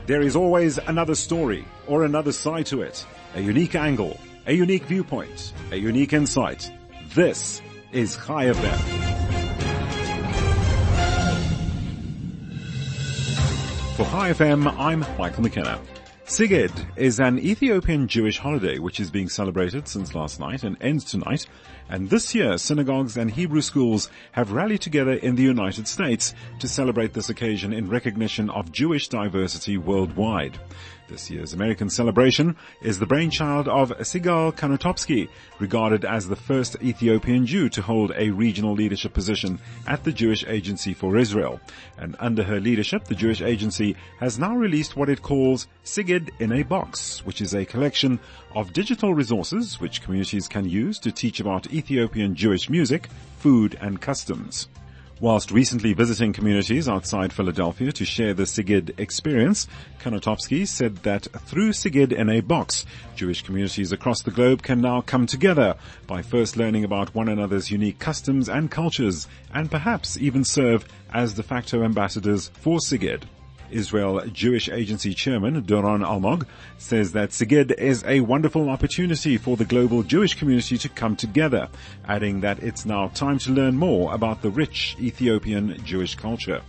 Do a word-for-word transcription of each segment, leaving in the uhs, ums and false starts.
There is always another story or another side to it, a unique angle, a unique viewpoint, a unique insight. This is Chai F M. For Chai F M, I'm Michael McKenna. Siged is an Ethiopian Jewish holiday which is being celebrated since last night and ends tonight. And this year, synagogues and Hebrew schools have rallied together in the United States to celebrate this occasion in recognition of Jewish diversity worldwide. This year's American celebration is the brainchild of Sigal Kanotopsky, regarded as the first Ethiopian Jew to hold a regional leadership position at the Jewish Agency for Israel. And under her leadership, the Jewish Agency has now released what it calls Siged in a Box, which is a collection of digital resources which communities can use to teach about Ethiopian Jewish music, food, and customs. Whilst recently visiting communities outside Philadelphia to share the Siged experience, Kanotopsky said that through Siged in a Box, Jewish communities across the globe can now come together by first learning about one another's unique customs and cultures, and perhaps even serve as de facto ambassadors for Siged. Israel Jewish Agency Chairman Doron Almog says that Siged is a wonderful opportunity for the global Jewish community to come together, adding that it's now time to learn more about the rich Ethiopian Jewish culture.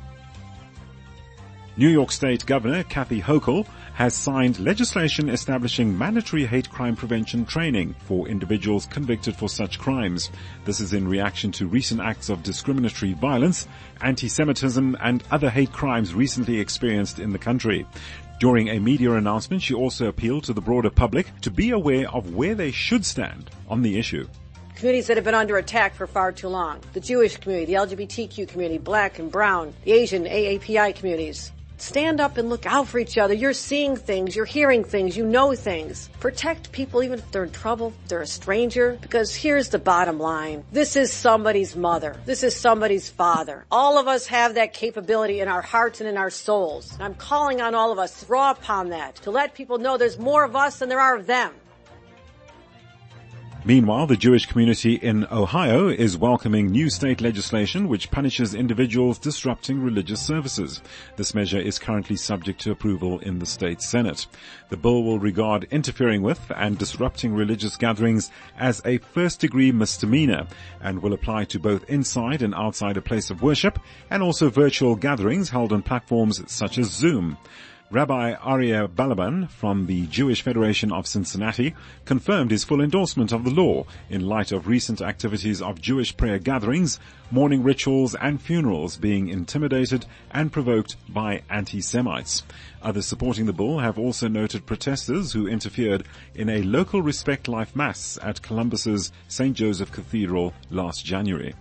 New York State Governor Kathy Hochul has signed legislation establishing mandatory hate crime prevention training for individuals convicted for such crimes. This is in reaction to recent acts of discriminatory violence, anti-Semitism, and other hate crimes recently experienced in the country. During a media announcement, she also appealed to the broader public to be aware of where they should stand on the issue. Communities that have been under attack for far too long. The Jewish community, the L G B T Q community, black and brown, the Asian A A P I communities. Stand up and look out for each other. You're seeing things, you're hearing things, you know things. Protect people even if they're in trouble, if they're a stranger, because here's the bottom line. This is somebody's mother. This is somebody's father. All of us have that capability in our hearts and in our souls. And I'm calling on all of us to draw upon that, to let people know there's more of us than there are of them. Meanwhile, the Jewish community in Ohio is welcoming new state legislation which punishes individuals disrupting religious services. This measure is currently subject to approval in the state Senate. The bill will regard interfering with and disrupting religious gatherings as a first-degree misdemeanor and will apply to both inside and outside a place of worship and also virtual gatherings held on platforms such as Zoom. Rabbi Aryeh Balaban from the Jewish Federation of Cincinnati confirmed his full endorsement of the law in light of recent activities of Jewish prayer gatherings, mourning rituals, and funerals being intimidated and provoked by anti-Semites. Others supporting the bill have also noted protesters who interfered in a local Respect Life Mass at Columbus's Saint Joseph Cathedral last January.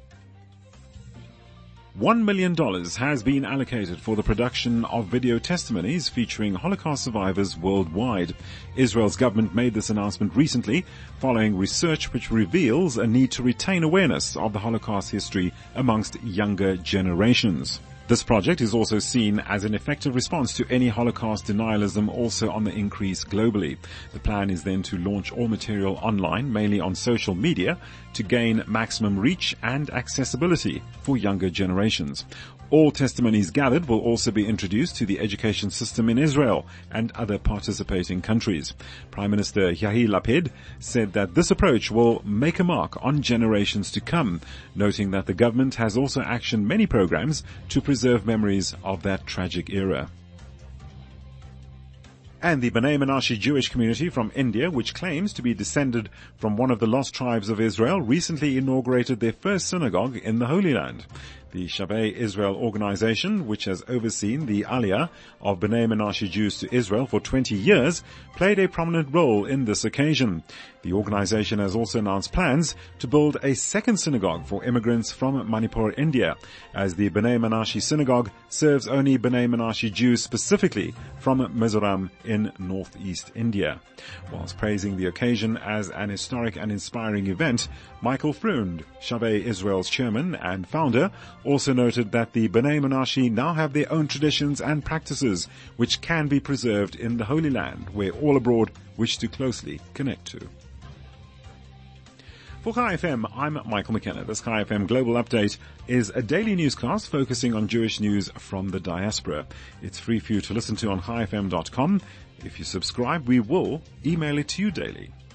One million dollars has been allocated for the production of video testimonies featuring Holocaust survivors worldwide. Israel's government made this announcement recently following research which reveals a need to retain awareness of the Holocaust history amongst younger generations. This project is also seen as an effective response to any Holocaust denialism also on the increase globally. The plan is then to launch all material online, mainly on social media, to gain maximum reach and accessibility for younger generations. All testimonies gathered will also be introduced to the education system in Israel and other participating countries. Prime Minister Yair Lapid said that this approach will make a mark on generations to come, noting that the government has also actioned many programs to preserve memories of that tragic era. And the Bnei Menashe Jewish community from India, which claims to be descended from one of the lost tribes of Israel, recently inaugurated their first synagogue in the Holy Land. The Shavei Israel organization, which has overseen the Aliyah of Bnei Menashe Jews to Israel for twenty years, played a prominent role in this occasion. The organization has also announced plans to build a second synagogue for immigrants from Manipur, India, as the Bnei Menashe synagogue serves only Bnei Menashe Jews specifically from Mizoram in northeast India. Whilst praising the occasion as an historic and inspiring event, Michael Freund, Shavei Israel's chairman and founder, also noted that the Bnei Menashe now have their own traditions and practices which can be preserved in the Holy Land, where all abroad wish to closely connect to. For Chai F M, I'm Michael McKenna. This Chai F M Global Update is a daily newscast focusing on Jewish news from the diaspora. It's free for you to listen to on chai f m dot com. If you subscribe, we will email it to you daily.